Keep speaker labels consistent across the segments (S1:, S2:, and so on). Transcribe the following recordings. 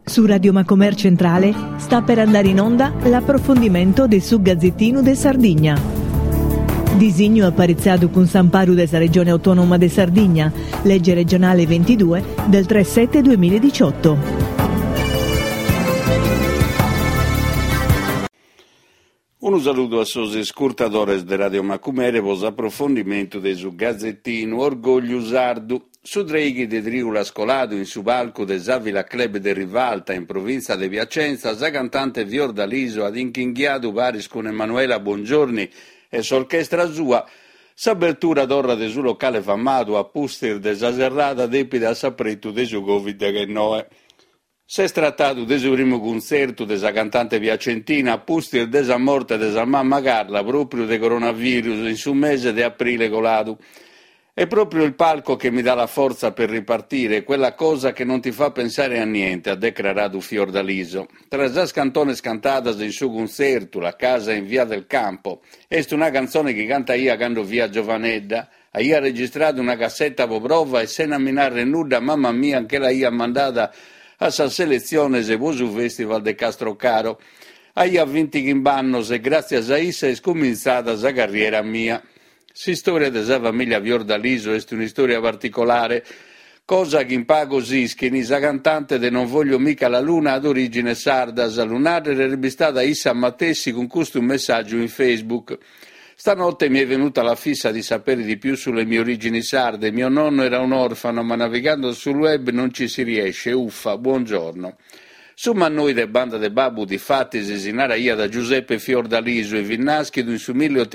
S1: Su Radio Macomer Centrale sta per andare in onda l'approfondimento del su Gazzettino de Sardegna. Disegno apparizzato con San Paru della Regione Autonoma de Sardegna, legge regionale 22 del 3/7/2018.
S2: Un saluto a sosi scurtadores de Radio Macumere, vos approfondimento de su Gazzettino, orgoglio sardu. Su Dreghi de Triula Scolado in su palco de Savila Club de Rivalta in provincia de Piacenza, sa cantante Fiordaliso ad inchinghiato paris con Emanuela Buongiorni e s'orchestra sua, s'apertura d'orra de su locale fammato a Pustir de sa serrata depida a sapretto de su Covid che noe. Si è trattato del suo primo concerto della cantante piacentina a Pustir della morte della mamma Carla proprio del coronavirus in su mese di aprile colato. È proprio il palco che mi dà la forza per ripartire, quella cosa che non ti fa pensare a niente, ha dichiarato Fiordaliso. Tra le canzoni cantate in suo concerto, La casa in via del campo, è una canzone che canta io quando via giovanedda. Io ha registrato una cassetta per prova e se non mi narra nulla, mamma mia, anche la io ha mandata a sa selezione se vuoi sul Festival de Castrocaro. Io ha vinto in banno e grazie a essa è scominciata la carriera mia. Si storia della famiglia Fiordaliso è una storia particolare, cosa che in pago che sa cantante de Non voglio mica la luna ad origine sarda, sa lunare è stata issa Mattessi con questo un messaggio in Facebook. Stanotte mi è venuta la fissa di sapere di più sulle mie origini sarde. Mio nonno era un orfano, ma navigando sul web non ci si riesce. Uffa, buongiorno. Summa noi de banda de Babu di fatti sesinara ia da Giuseppe Fiordaliso e Vinnaschido in su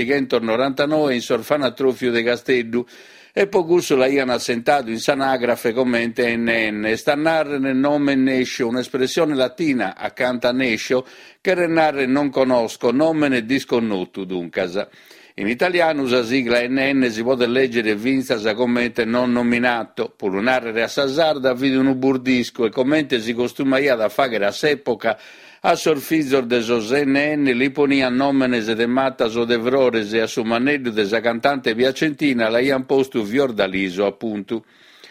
S2: 1899 in Sorfanatrofio de Castellu e pocusso la ian assentato in sanagrafe commente NN e sta narre nel nome Nescio, un'espressione latina accanto a Nescio che renarre non conosco, nomene disconnuto duncasa. In italiano usa sigla NN si può leggere vinzasa commente non nominato, pur un'arre a Sasarda vide un burdisco e commente si costumaia da fare a s'epoca a sorfizor de sos NN li ponia nomenes de mattas o de vrores e a su manello de sa cantante piacentina la ian posto Fiordaliso appunto.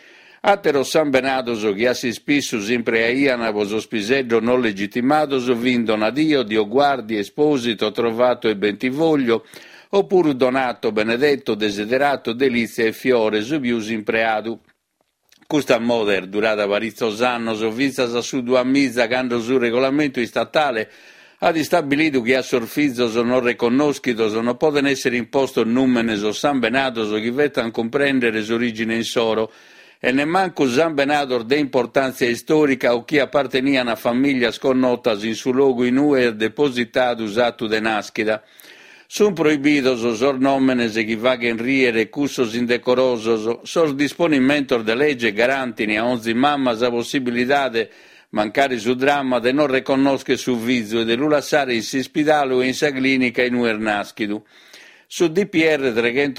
S2: Atero San Benadoso che assi spissu sempre a iana voso spisello non legittimadoso vindon a Dio guardi esposito trovato e bentivoglio oppure donato, benedetto, desiderato, delizia e fiore, subius in preadu. Questa moder, durata varizzos annos, ovvizas a su due mizza, cando su regolamento statale, ha stabilito che a sorfizos non riconoscitos non possono essere imposto numenes o San Benados che vettan comprendere s'origine in soro, e nemmanco San Benador de importanza storica o chi appartenia a una famiglia sconnotas in su luogo in uer depositatus attu de nascita. Sun proibidos os ornomenes e chi vaghen riere cussos indecorosos, sos disponimentos de legge garantini a onzi mammas a possibilidade mancare su dramma de non riconosche su vizio e de lu lasciare in si spidalo e in sa clinica in uer naschidu. Su DPR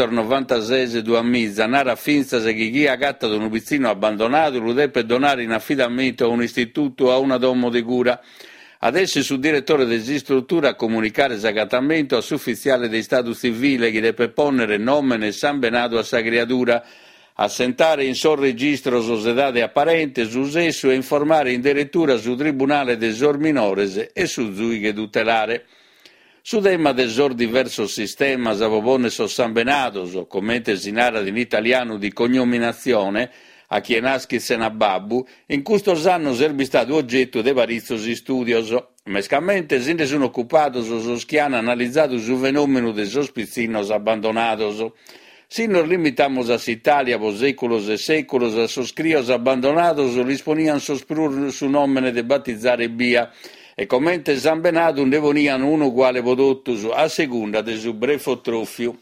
S2: 396 2 mizza nara finza se chi ha gattato un pizzino abbandonato lo deve donare in affidamento a un istituto o a una domo di cura. Adesso su direttore dell'istruttura a comunicare esattamente a ufficiale di Stato civile che deve ponere nomene San Benato a sa creatura, assentare in sol registro società apparente su esso e informare in direttura su tribunale desor minores e su zui che tutelare. Su tema desor diverso sistema savopone so San Benato, so commente si narra in italiano di cognominazione, a chi nasce Senababbu, in questo anno serve stato oggetto de varizzos studios. Mescamente se ne sono occupato so schiana analizzato su fenomeno de sospizzinos abbandonados. Si nos limitamos a Italia por séculos e séculos a sos crios abbandonados lis ponian sosprur su nomene de battizzare via e commente San Benato ne ponian uno uguale prodottus a seconda de su brefo trofio.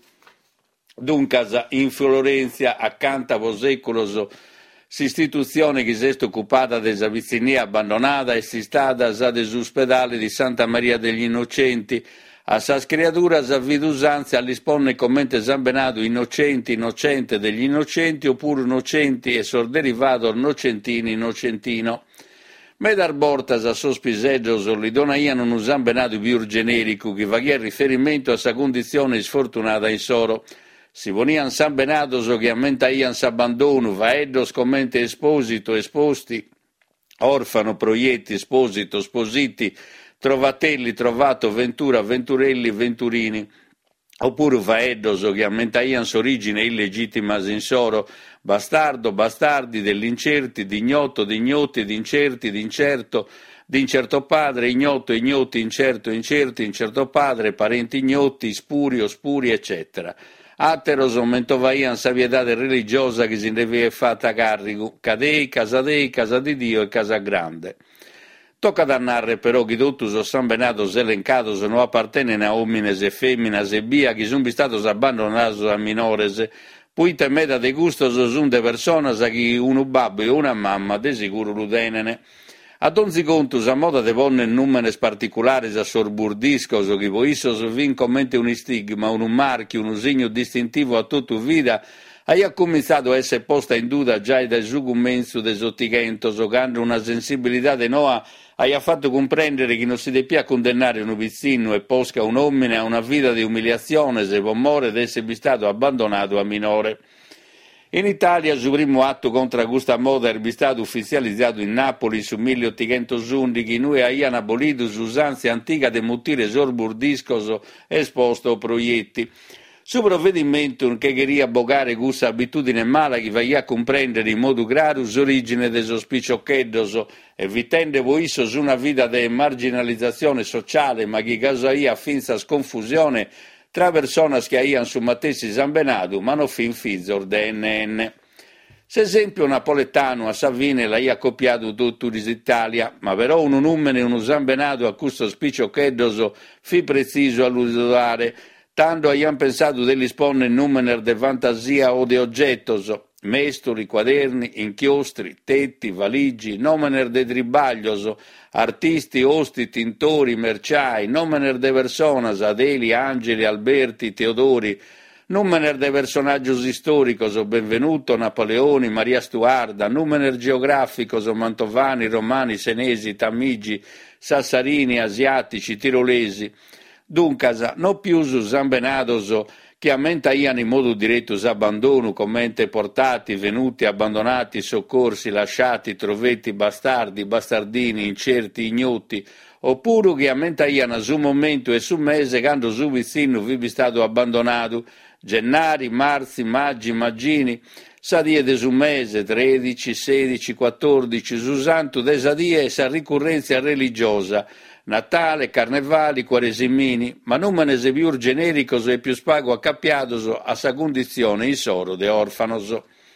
S2: Duncas in Florenza accanto a por séculos s'istituzione che si è occupata della vicinanza abbandonata e si stata sa dell'ospedale di Santa Maria degli Innocenti, a sas creaturas a vidusanza all'isponne commente San Benato innocente degli innocenti oppure innocenti e sorderivato innocentini innocentino. Medar bortas a sospiseggio li donaiano un San Benato più generico che faceva riferimento a sa condizione sfortunata in soro. Si ponian San Benato che ammentaian s'abbandono, vaeddos commente esposti orfano, proietti, sposito, spositi, trovatelli, trovato, ventura, venturelli, venturini, oppure vaeddoso che ammentaian s'origine illegittima insoro, bastardo, bastardi, dell'incerti, d'ignoto, d'ignoti, d'incerti, d'incerto, d'incerto padre, ignoto, ignoti, incerto, incerti, incerto padre, parenti ignoti, spurio, spuri, eccetera. Ateros mentovaian saviedade religiosa che si deve fatta carico, cadei, casa di Dio e casa grande. Tocca da narrare però che tutti os sambenados elencados non appartenen a homines e feminas e bia che sono statos abbandonados a minores, puite meda de gustos sunt de personas a chi unu babbo e una mamma de sicuro lu tenene. Ad onzi contus, a moda de ponnen numenes particulares a sorburdiscos o chi poissos vin commente un stigma, un marchio, un segno distintivo a tutta vida, ha cominciato a essere posta in duda già dai sucummensu de sottigentos, o quando una sensibilità de noa ha fatto comprendere che non si deve condannare un pizzino e posca un uomine a una vita di umiliazione se può morire di essere stato abbandonato a minore. In Italia, il primo atto contro questa moda è stato ufficializzato in Napoli su 1811, noi abbiamo abolito l'usanza antica di mutire sorburdiscos esposto proietti. Su provvedimento che queria abbogare questa abitudine mala che va a comprendere in modo chiaro l'origine dei sospiccioccheddos, evitando poissos una vita di marginalizzazione sociale, ma che causaia finza sconfusione tra persone che avevano su matessi zambenato, ma non fin fizzor DNN. Se esempio napoletano a Savine l'ha copiato tutto l'Italia, ma però un numero uno zambenato a questo spiccioccheddos fi preciso all'usare, tanto abbiamo pensato degli sponne numeri de fantasia o de oggettos, mestoli, quaderni, inchiostri, tetti, valigi, nomener de tribaglios, artisti, osti, tintori, merciai, nomener de personas, Adeli, Angeli, Alberti, Teodori, nomener de personaggios istoricos, Benvenuto, Napoleoni, Maria Stuarda, nomener geograficos, Mantovani, Romani, Senesi, Tamigi, Sassarini, Asiatici, Tirolesi. Dunque, non più zambenados che ammentaien in modo diretto abbandono, commente portati, venuti, abbandonati, soccorsi, lasciati, trovetti, bastardi, bastardini, incerti, ignoti, oppure che ammentaien su momento e su mese quando su vicino vi stato abbandonato, gennari, marzi, maggi, maggini, sa die de su mese, 13, 16, 14, su santo desa die e sa ricorrenza religiosa, Natale, Carnevali, Quaresimini, ma non me ne se più genericos e più spago accappiados a sa condizione in soro de orfanos.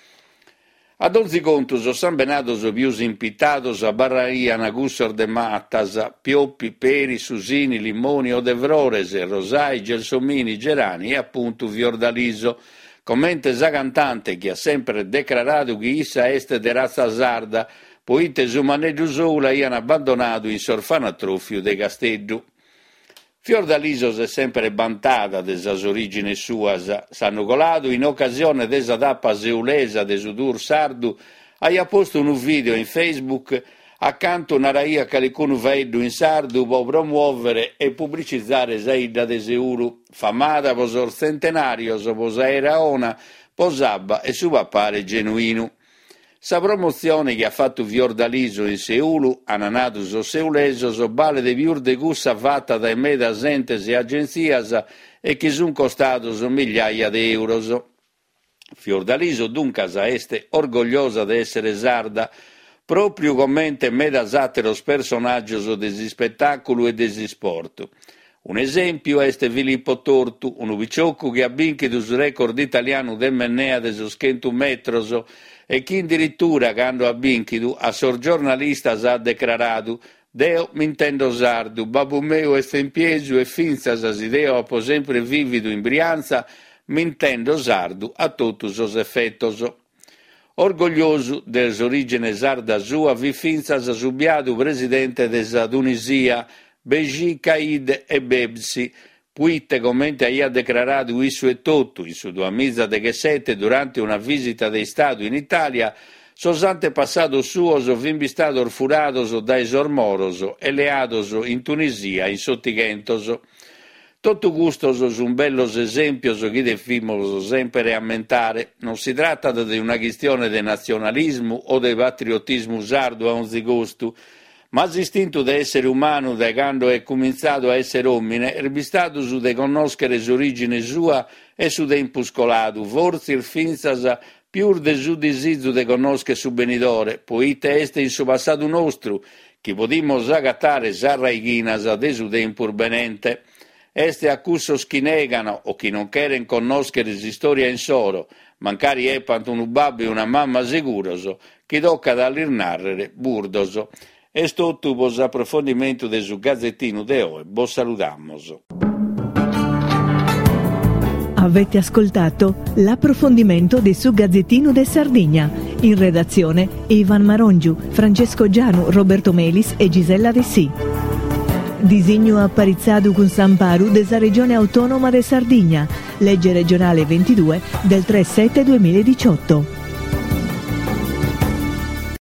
S2: Ad onzi contus, sambenados pius impitados a barraian agussor de mattas, pioppi, peri, susini, limoni o devrores, rosai, gelsomini, gerani e appunto Fiordaliso, commente sa cantante che ha sempre declarato che issa est de razza sarda, poite su maneggio sola hanno abbandonato in sorfanatrofio de Casteddu. Fiordaliso è sempre bantata de sas origini suas, s'hanno colato in occasione de sa tappa seulesa de sudur sardu, ha posto un video in Facebook accanto una raia calicunu vaeddu in sardu può promuovere e pubblicizzare saida de Seulu, famata posor centenarios, posa eraona, posabba e su papare genuino. Sa promozione che ha fatto Fiordaliso in Seulu, ananatus o seulesos, vale de più de gussa fatta dai medas entes e agenzias e che sun costatos migliaia di euros. Fiordaliso dunque est orgogliosa di essere sarda, proprio commente medas ateros personaggios desi spettacolo e desi sport. Un esempio est Filippo Tortu, un ubiciocco che ha vinto sul record italiano del Mennea de soschentu metros e che addirittura quando ha vinto a sorgiornalista ha declarato «Deo m'intendo sardu, babbo meo est in piesu e finza si deo apo sempre vivido in Brianza, m'intendo sardu a totus os effettos». Orgoglioso delle origini sarda sua, vi finza subiado presidente della Tunisia, Beji Caid e Bebsi, puitte commente ha declarato isso e tutto, in su 2017 durante una visita di Stato in Italia, sos antepassados suos fin stados furados dai sormoros e leados in Tunisia in sottigentos. Tutto gusto su un bello esempio che defimos sempre ammentare. Non si tratta di una questione di nazionalismo o di patriottismo sardo a ogni gusto, ma l'istinto di essere umano da quando è cominciato a essere uomine è bistato su di conoscere l'origine sua e su di impuscolato, forse il finzas più de su disizio di conoscere su benidore, poiché este in suo passato nostro, che podimos agattare sarraighinas de su de impurbenente. Este accussos chi negano o chi non queren conoscere storia in soro, mancari epant un babbo e una mamma sicuraso, chi tocca dall'irnarrere burdoso. È tutto vos approfondimento del su Gazzettino de oggi. Vos salutamos.
S1: Avete ascoltato l'approfondimento del su Gazzettino de Sardegna. In redazione Ivan Marongiu, Francesco Gianu, Roberto Melis e Gisella De Sì. Disegno apparizzato con Samparu della Regione Autonoma de Sardegna, legge regionale 22 del 3/7/2018.